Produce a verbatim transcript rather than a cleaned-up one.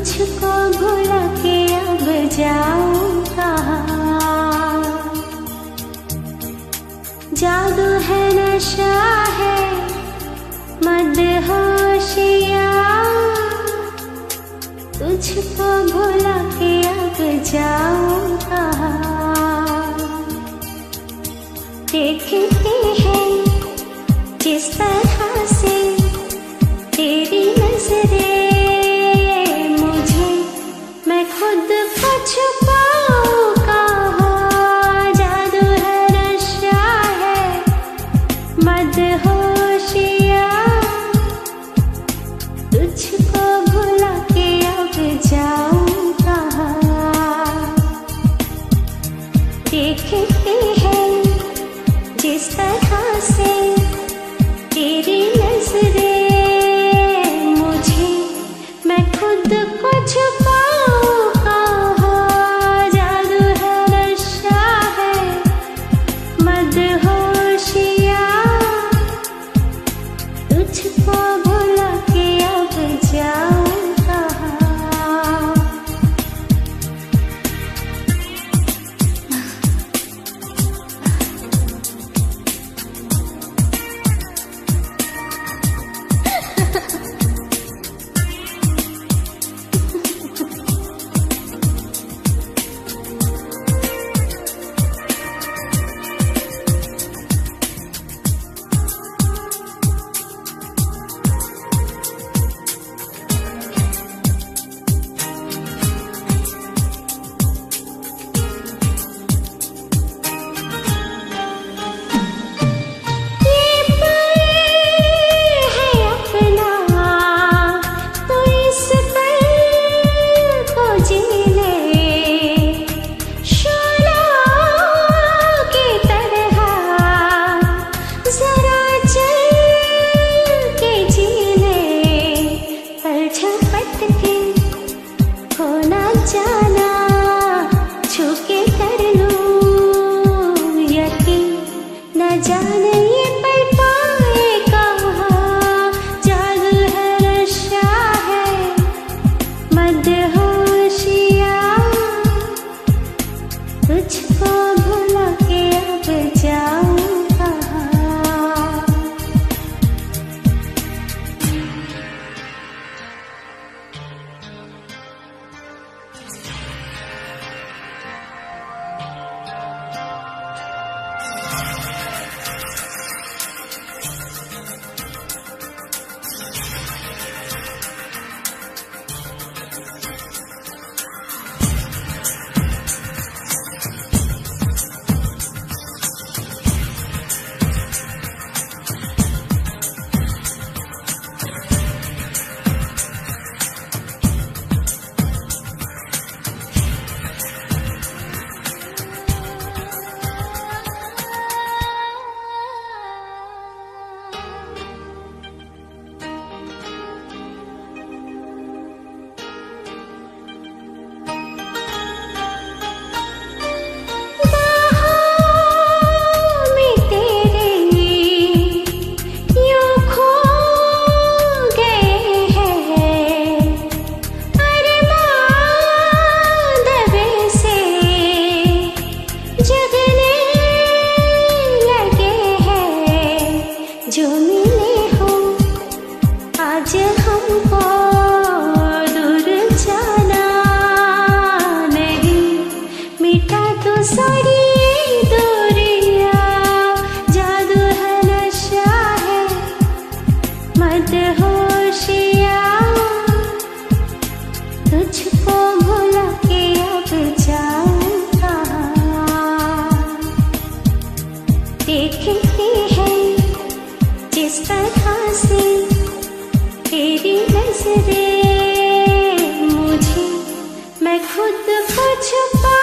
तुझको भुला के अब जाऊं कहाँ। जादू है नशा है मदहोशिया, तुझको भुला के अब जाऊं कहाँ। देखते हैं जिस तरह से तेरी नजरें मुझे, मैं खुद को छुपाऊं कहाँ। जादू है नशा है मदहोशिया, तुझको भुला के अब जाऊं कहाँ। देखते हैं जिस तरह से तेरी नजरें मुझे, मैं खुद को छुपाऊं कहाँ। जादू है नशा है मदहोशिया, तुझको भुला के अब जाऊं कहाँ। तुझको भुला के अब जाऊं कहाँ। मदहोशिया, तुझको भुला के अब जाऊं कहाँ। देखते हैं जिस तरह से तेरी नजरें मुझे, मैं खुद को छुपा